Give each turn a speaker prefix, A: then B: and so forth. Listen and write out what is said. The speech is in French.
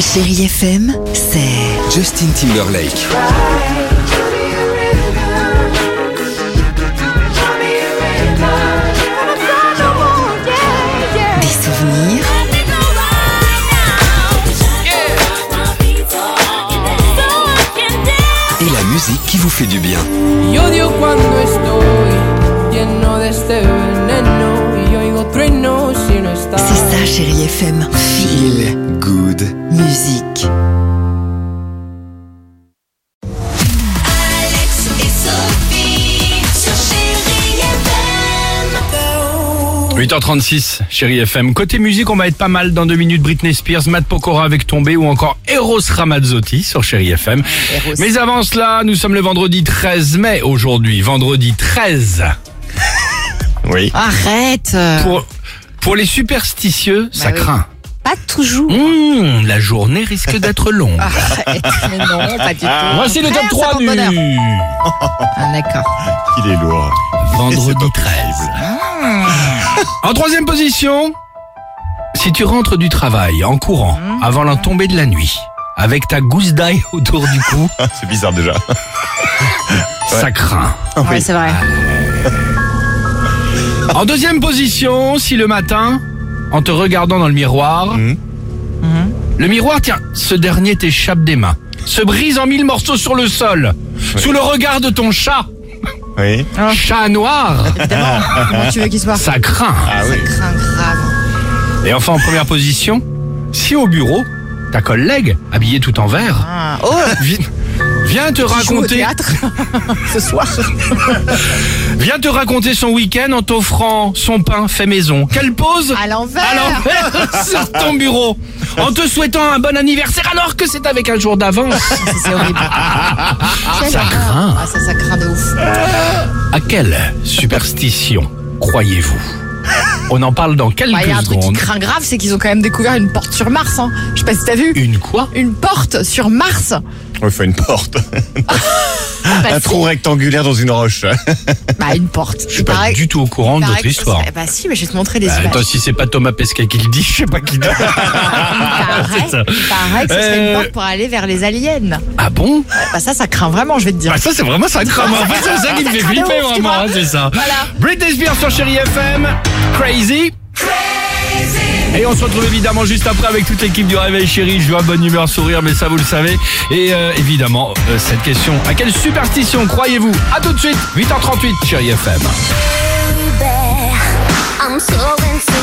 A: Chérie FM, c'est
B: Justin Timberlake.
A: des souvenirs,
B: Et la musique qui vous fait du bien.
C: Y odio cuando estoy lleno de este veneno y oigo truenos si no estás.
A: c'est ça Chérie FM.
B: Feel good.
A: Musique.
D: Alex et Sophie sur Chérie FM.
E: 8h36, Chérie FM. Côté musique, on va être pas mal dans 2 minutes. Britney Spears, Matt Pokora avec Tombé ou encore Eros Ramazzotti sur Chérie FM.
A: Eros.
E: Mais avant cela, nous sommes le vendredi 13 mai aujourd'hui. Vendredi 13. Oui.
A: Arrête.
E: Pour les superstitieux, ça
A: oui.
E: craint.
A: Pas toujours.
E: La journée risque d'être longue.
A: Arrête. Mais non, pas du tout.
E: Voici le top
A: Frère,
E: 3
A: ça porte
E: du
A: bonheur. Ah, d'accord.
F: Il est lourd.
E: vendredi 13. En troisième position, si tu rentres du travail en courant avant la tombée de la nuit, avec ta gousse d'ail autour du cou,
F: C'est bizarre déjà.
E: ça craint.
A: Ouais, c'est vrai.
E: En deuxième position, si le matin, en te regardant dans le miroir, le miroir, tiens, ce dernier t'échappe des mains, se brise en 1000 morceaux sur le sol, sous le regard de ton chat,
F: Oui.
E: chat noir,
A: Évidemment. Comment tu veux qu'il soit?
E: ça craint.
F: Ah oui.
A: Craint grave.
E: Et enfin, en première position, si au bureau, ta collègue, habillée tout en vert,
A: Ah. Oh,
E: vient te
A: tu joues au
E: raconter,
A: théâtre ce soir.
E: vient te raconter son week-end en t'offrant son pain fait maison. Qu'elle pose
A: À l'envers.
E: à l'envers sur ton bureau, en te souhaitant un bon anniversaire alors que c'est avec un jour d'avance.
A: C'est horrible.
E: Ça craint.
A: Ah, ça craint de ouf.
E: À quelle superstition croyez-vous? On en parle dans quelques
A: Bah, y a un truc qui
E: secondes.
A: craint grave, c'est qu'ils ont quand même découvert une porte sur Mars. Hein. Je sais pas si t'as vu.
E: Une quoi?
A: Une porte sur Mars.
F: Il faut une porte.
A: Bah,
F: Un
A: si.
F: trou rectangulaire dans une roche.
A: Bah, une porte.
E: Je suis pas du tout au courant de votre histoire.
A: Bah si, mais je vais te montrer des
E: Bah,
A: images.
E: attends, si c'est pas Thomas Pesquet qui le dit, je sais pas qui dit. C'est ça.
A: Il paraît que ce serait une porte pour aller vers les aliens.
E: Ah bon?
A: Bah ça craint vraiment, je vais te dire.
E: Bah ça c'est vraiment ça craint. En fait, c'est ça qui me fait
A: Ça craint de
E: flipper
A: ouf, tu
E: vraiment,
A: vois.
E: hein, c'est ça.
A: Voilà.
E: Britney Spears sur Chérie FM, Crazy. Et on se retrouve évidemment juste après avec toute l'équipe du Réveil Chérie. Joie, bonne humeur, sourire, mais ça vous le savez. Et évidemment, cette question, à quelle superstition croyez-vous? À tout de suite, 8h38, Chérie FM.
D: I'm so insane.